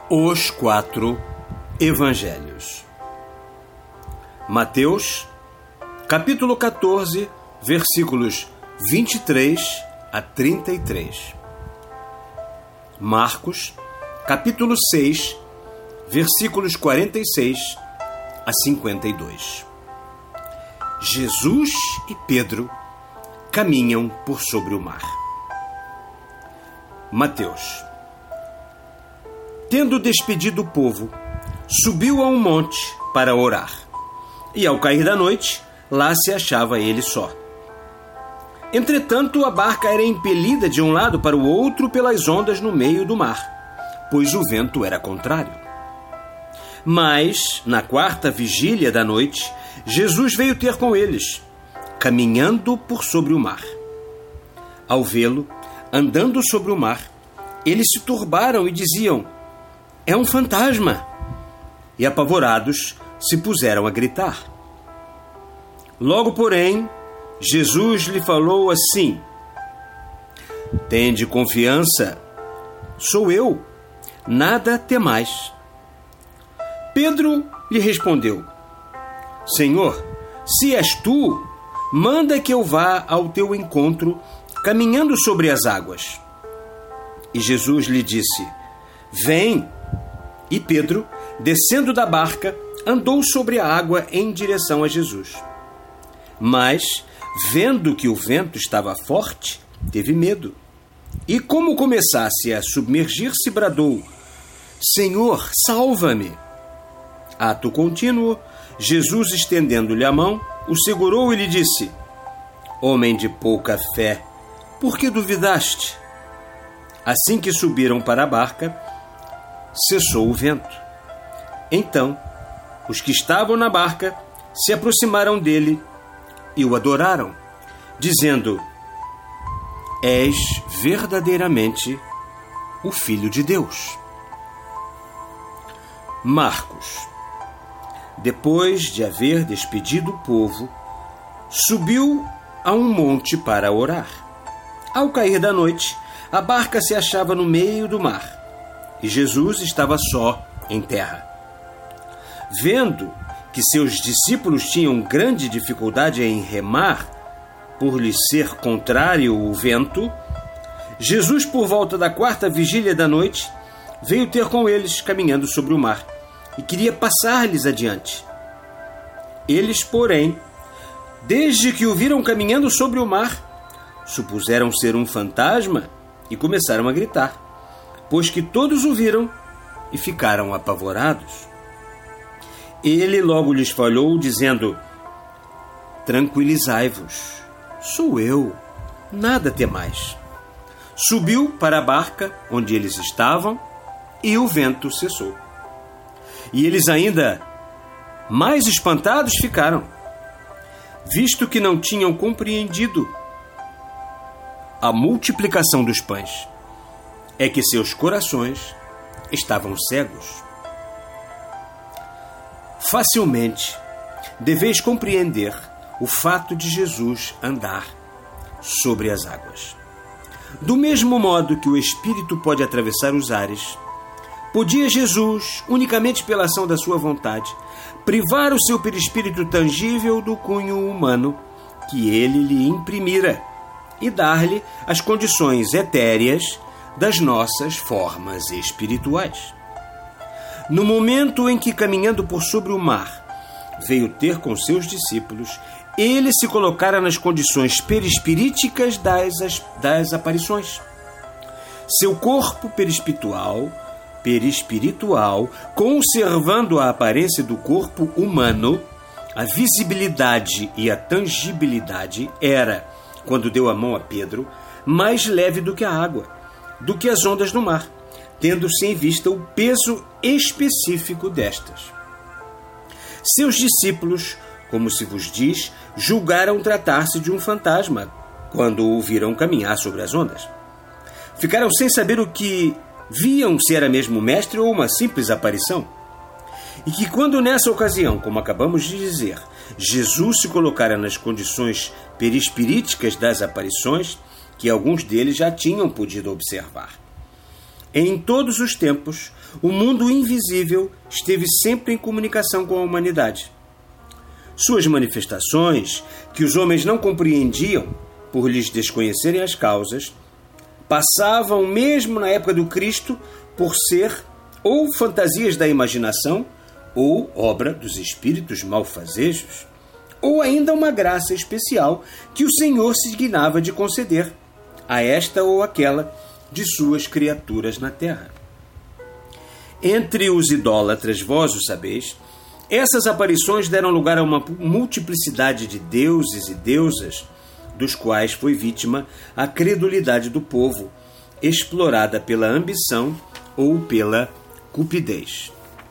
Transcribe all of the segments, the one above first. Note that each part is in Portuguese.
Os 4 Evangelhos. Mateus, capítulo 14, versículos 23 a 33. Marcos, capítulo 6, versículos 46 a 52. Jesus e Pedro caminham por sobre o mar. Mateus. Tendo despedido o povo, subiu a um monte para orar. E ao cair da noite, lá se achava ele só. Entretanto, a barca era impelida de um lado para o outro pelas ondas no meio do mar, pois o vento era contrário. Mas, na quarta vigília da noite, Jesus veio ter com eles, caminhando por sobre o mar. Ao vê-lo, andando sobre o mar, eles se turbaram e diziam: "É um fantasma!" E apavorados, se puseram a gritar. Logo, porém, Jesus lhe falou assim: "Tende confiança, sou eu, nada temais." Pedro lhe respondeu: "Senhor, se és tu, manda que eu vá ao teu encontro, caminhando sobre as águas." E Jesus lhe disse: "Vem." E Pedro, descendo da barca, andou sobre a água em direção a Jesus. Mas, vendo que o vento estava forte, teve medo. E como começasse a submergir-se, bradou: "Senhor, salva-me!" Ato contínuo, Jesus, estendendo-lhe a mão, o segurou e lhe disse: "Homem de pouca fé, por que duvidaste?" Assim que subiram para a barca, cessou o vento. Então, os que estavam na barca se aproximaram dele e o adoraram, dizendo: "És verdadeiramente o Filho de Deus." Marcos. Depois de haver despedido o povo, subiu a um monte para orar. Ao cair da noite, a barca se achava no meio do mar, e Jesus estava só em terra. Vendo que seus discípulos tinham grande dificuldade em remar, por lhe ser contrário o vento, Jesus, por volta da quarta vigília da noite, veio ter com eles caminhando sobre o mar, e queria passar-lhes adiante. Eles, porém, desde que o viram caminhando sobre o mar, supuseram ser um fantasma e começaram a gritar, pois que todos o viram e ficaram apavorados. Ele logo lhes falou, dizendo: "Tranquilizai-vos, sou eu, nada temais." Subiu para a barca onde eles estavam e o vento cessou. E eles ainda mais espantados ficaram, visto que não tinham compreendido a multiplicação dos pães. É que seus corações estavam cegos. Facilmente deveis compreender o fato de Jesus andar sobre as águas. Do mesmo modo que o Espírito pode atravessar os ares, podia Jesus, unicamente pela ação da sua vontade, privar o seu perispírito tangível do cunho humano que ele lhe imprimira e dar-lhe as condições etéreas das nossas formas espirituais. No momento em que, caminhando por sobre o mar, veio ter com seus discípulos, ele se colocara nas condições perispiríticas das aparições. Seu corpo perispiritual, conservando a aparência do corpo humano, a visibilidade e a tangibilidade era, quando deu a mão a Pedro, mais leve do que a água, do que as ondas do mar, tendo-se em vista o peso específico destas. Seus discípulos, como se vos diz, julgaram tratar-se de um fantasma, quando o viram caminhar sobre as ondas. Ficaram sem saber o que viam, se era mesmo o mestre ou uma simples aparição. E que quando nessa ocasião, como acabamos de dizer, Jesus se colocara nas condições perispiríticas das aparições, que alguns deles já tinham podido observar. Em todos os tempos, o mundo invisível esteve sempre em comunicação com a humanidade. Suas manifestações, que os homens não compreendiam por lhes desconhecerem as causas, passavam, mesmo na época do Cristo, por ser ou fantasias da imaginação, ou obra dos espíritos malfazejos, ou ainda uma graça especial que o Senhor se dignava de conceder a esta ou aquela de suas criaturas na terra. Entre os idólatras, vós o sabeis, essas aparições deram lugar a uma multiplicidade de deuses e deusas, dos quais foi vítima a credulidade do povo, explorada pela ambição ou pela cupidez.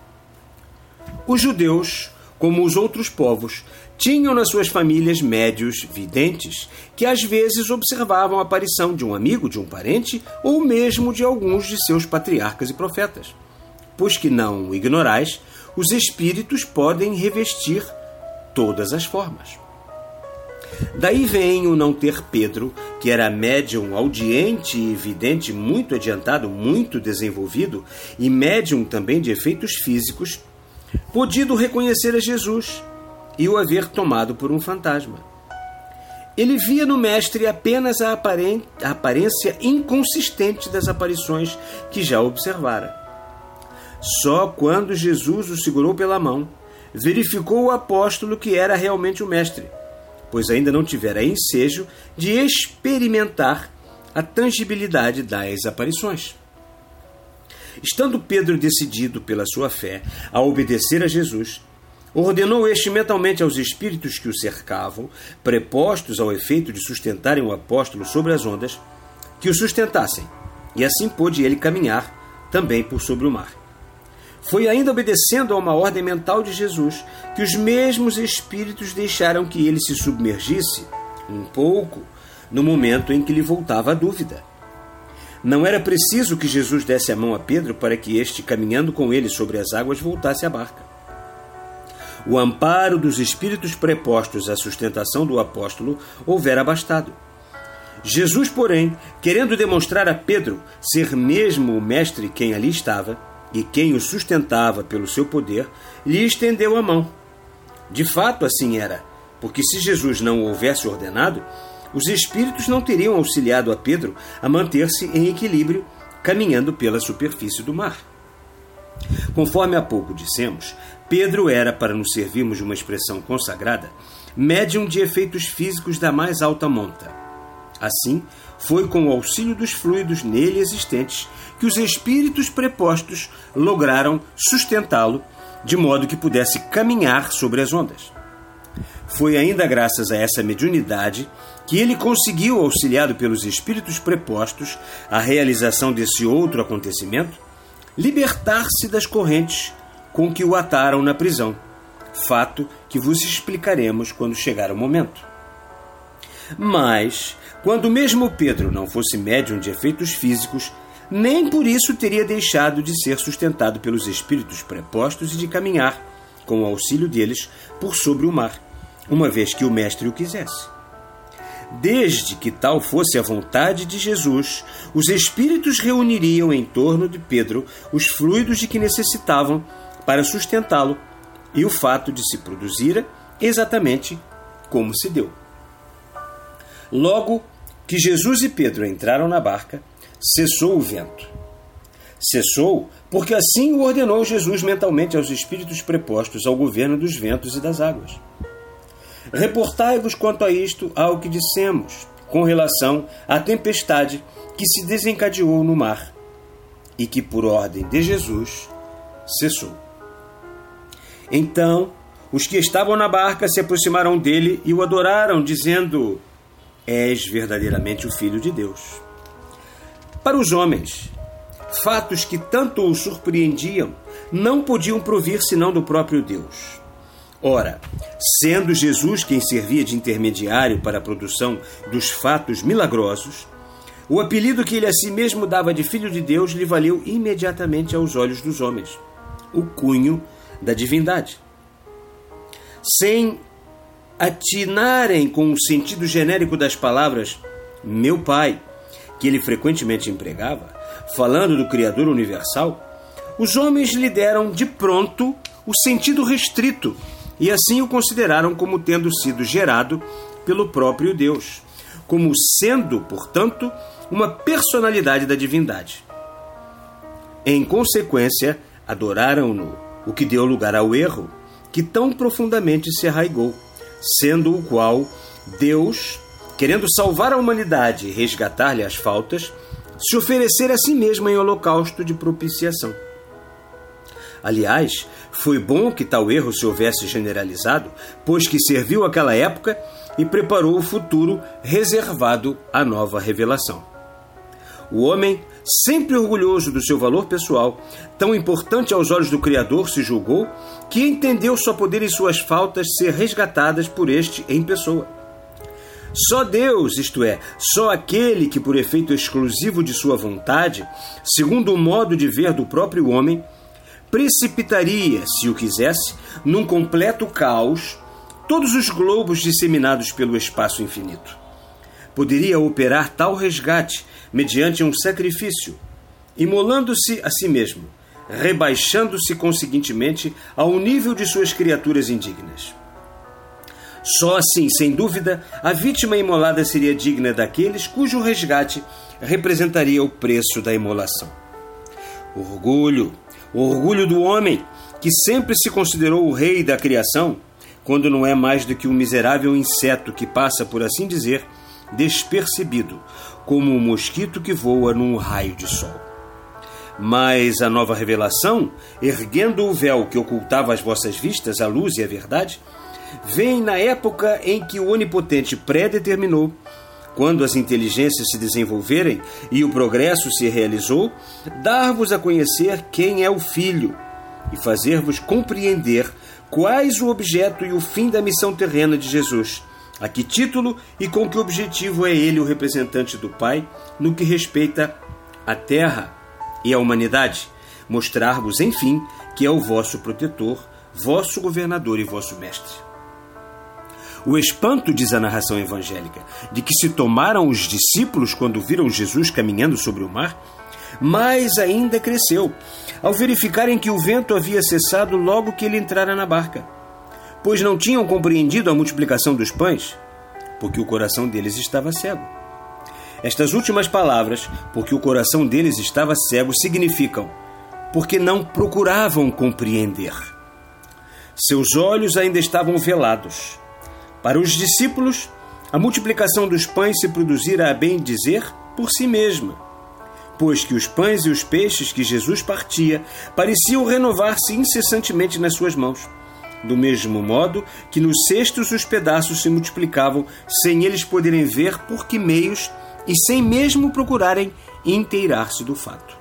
Os judeus, como os outros povos, tinham nas suas famílias médios videntes que às vezes observavam a aparição de um amigo, de um parente ou mesmo de alguns de seus patriarcas e profetas. Pois que não o ignorais, os espíritos podem revestir todas as formas. Daí vem o não ter Pedro, que era médium audiente e vidente muito adiantado, muito desenvolvido, e médium também de efeitos físicos, podido reconhecer a Jesus e o haver tomado por um fantasma. Ele via no mestre apenas a aparência inconsistente das aparições que já observara. Só quando Jesus o segurou pela mão, verificou o apóstolo que era realmente o mestre, pois ainda não tivera ensejo de experimentar a tangibilidade das aparições. Estando Pedro decidido pela sua fé a obedecer a Jesus, ordenou este mentalmente aos espíritos que o cercavam, prepostos ao efeito de sustentarem o apóstolo sobre as ondas, que o sustentassem, e assim pôde ele caminhar também por sobre o mar. Foi ainda obedecendo a uma ordem mental de Jesus que os mesmos espíritos deixaram que ele se submergisse um pouco no momento em que lhe voltava a dúvida. Não era preciso que Jesus desse a mão a Pedro para que este, caminhando com ele sobre as águas, voltasse à barca. O amparo dos espíritos prepostos à sustentação do apóstolo houvera bastado. Jesus, porém, querendo demonstrar a Pedro ser mesmo o mestre quem ali estava, e quem o sustentava pelo seu poder, lhe estendeu a mão. De fato, assim era, porque se Jesus não o houvesse ordenado, os espíritos não teriam auxiliado a Pedro a manter-se em equilíbrio, caminhando pela superfície do mar. Conforme há pouco dissemos, Pedro era, para nos servirmos de uma expressão consagrada, médium de efeitos físicos da mais alta monta. Assim, foi com o auxílio dos fluidos nele existentes que os espíritos prepostos lograram sustentá-lo de modo que pudesse caminhar sobre as ondas. Foi ainda graças a essa mediunidade que ele conseguiu, auxiliado pelos espíritos prepostos à realização desse outro acontecimento, libertar-se das correntes com que o ataram na prisão, fato que vos explicaremos quando chegar o momento. Mas, quando mesmo Pedro não fosse médium de efeitos físicos, nem por isso teria deixado de ser sustentado pelos espíritos prepostos e de caminhar, com o auxílio deles, por sobre o mar, uma vez que o mestre o quisesse. Desde que tal fosse a vontade de Jesus, os espíritos reuniriam em torno de Pedro os fluidos de que necessitavam para sustentá-lo, e o fato de se produzira exatamente como se deu. Logo que Jesus e Pedro entraram na barca, cessou o vento. Cessou porque assim o ordenou Jesus mentalmente aos espíritos prepostos ao governo dos ventos e das águas. Reportai-vos quanto a isto ao que dissemos, com relação à tempestade que se desencadeou no mar, e que por ordem de Jesus cessou. Então, os que estavam na barca se aproximaram dele e o adoraram, dizendo: És verdadeiramente o Filho de Deus. Para os homens, fatos que tanto o surpreendiam não podiam provir senão do próprio Deus. Ora, sendo Jesus quem servia de intermediário para a produção dos fatos milagrosos, o apelido que ele a si mesmo dava de Filho de Deus lhe valeu imediatamente aos olhos dos homens, o cunho da divindade. Sem atinarem com o sentido genérico das palavras meu Pai, que ele frequentemente empregava, falando do Criador universal, os homens lhe deram de pronto o sentido restrito e assim o consideraram como tendo sido gerado pelo próprio Deus, como sendo, portanto, uma personalidade da divindade. Em consequência, adoraram-no, o que deu lugar ao erro, que tão profundamente se arraigou, sendo o qual Deus, querendo salvar a humanidade e resgatar-lhe as faltas, se oferecer a si mesmo em holocausto de propiciação. Aliás, foi bom que tal erro se houvesse generalizado, pois que serviu àquela época e preparou o futuro reservado à nova revelação. O homem, sempre orgulhoso do seu valor pessoal, tão importante aos olhos do Criador, se julgou que entendeu só poderem suas faltas ser resgatadas por este em pessoa. Só Deus, isto é, só aquele que por efeito exclusivo de sua vontade, segundo o modo de ver do próprio homem, precipitaria, se o quisesse, num completo caos, todos os globos disseminados pelo espaço infinito. Poderia operar tal resgate mediante um sacrifício, imolando-se a si mesmo, rebaixando-se conseguintemente ao nível de suas criaturas indignas. Só assim, sem dúvida, a vítima imolada seria digna daqueles cujo resgate representaria o preço da imolação. O orgulho do homem, que sempre se considerou o rei da criação, quando não é mais do que um miserável inseto que passa, por assim dizer, despercebido, como um mosquito que voa num raio de sol. Mas a nova revelação, erguendo o véu que ocultava às vossas vistas a luz e a verdade, vem na época em que o Onipotente predeterminou, quando as inteligências se desenvolverem e o progresso se realizou, dar-vos a conhecer quem é o Filho e fazer-vos compreender quais o objeto e o fim da missão terrena de Jesus, a que título e com que objetivo é ele o representante do Pai no que respeita à terra e à humanidade, mostrar-vos, enfim, que é o vosso protetor, vosso governador e vosso mestre. O espanto, diz a narração evangélica, de que se tomaram os discípulos quando viram Jesus caminhando sobre o mar, mais ainda cresceu, ao verificarem que o vento havia cessado logo que ele entrara na barca, pois não tinham compreendido a multiplicação dos pães, porque o coração deles estava cego. Estas últimas palavras, porque o coração deles estava cego, significam, porque não procuravam compreender. Seus olhos ainda estavam velados. Para os discípulos, a multiplicação dos pães se produzira, a bem dizer, por si mesma, pois que os pães e os peixes que Jesus partia pareciam renovar-se incessantemente nas suas mãos, do mesmo modo que nos cestos os pedaços se multiplicavam sem eles poderem ver por que meios e sem mesmo procurarem inteirar-se do fato.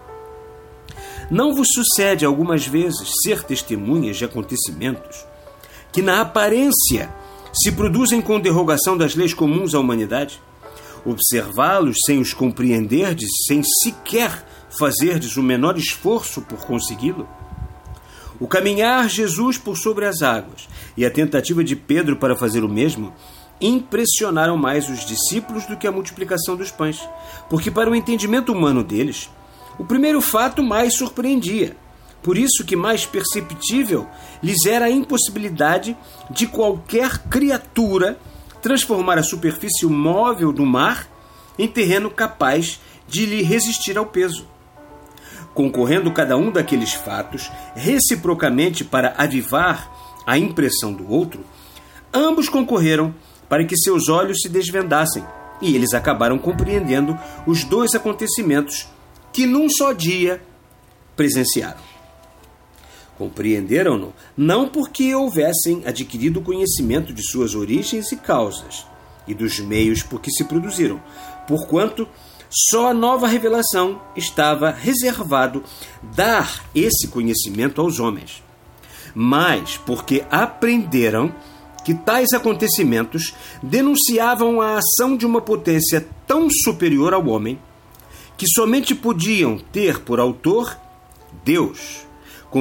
Não vos sucede algumas vezes ser testemunhas de acontecimentos que na aparência se produzem com derrogação das leis comuns à humanidade? Observá-los sem os compreenderdes, sem sequer fazerdes o menor esforço por consegui-lo? O caminhar Jesus por sobre as águas e a tentativa de Pedro para fazer o mesmo impressionaram mais os discípulos do que a multiplicação dos pães, porque para o entendimento humano deles, o primeiro fato mais surpreendia. Por isso que mais perceptível lhes era a impossibilidade de qualquer criatura transformar a superfície móvel do mar em terreno capaz de lhe resistir ao peso. Concorrendo cada um daqueles fatos reciprocamente para avivar a impressão do outro, ambos concorreram para que seus olhos se desvendassem, e eles acabaram compreendendo os dois acontecimentos que num só dia presenciaram. Compreenderam-no não porque houvessem adquirido conhecimento de suas origens e causas e dos meios por que se produziram, porquanto só a nova revelação estava reservado dar esse conhecimento aos homens, mas porque aprenderam que tais acontecimentos denunciavam a ação de uma potência tão superior ao homem que somente podiam ter por autor Deus,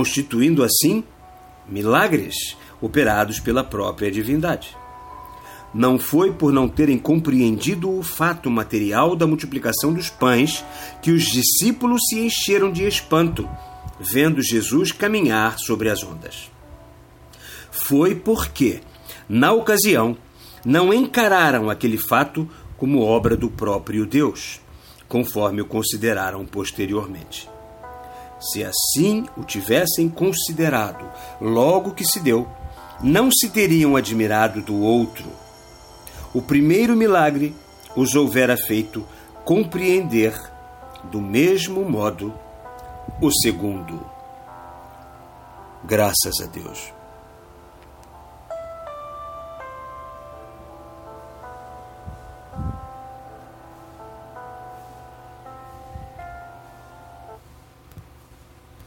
constituindo assim milagres operados pela própria divindade. não foi por não terem compreendido o fato material da multiplicação dos pães que os discípulos se encheram de espanto, vendo Jesus caminhar sobre as ondas. Foi porque, na ocasião, não encararam aquele fato como obra do próprio Deus, conforme o consideraram posteriormente. Se assim o tivessem considerado logo que se deu, não se teriam admirado do outro. O primeiro milagre os houvera feito compreender, do mesmo modo, o segundo. Graças a Deus.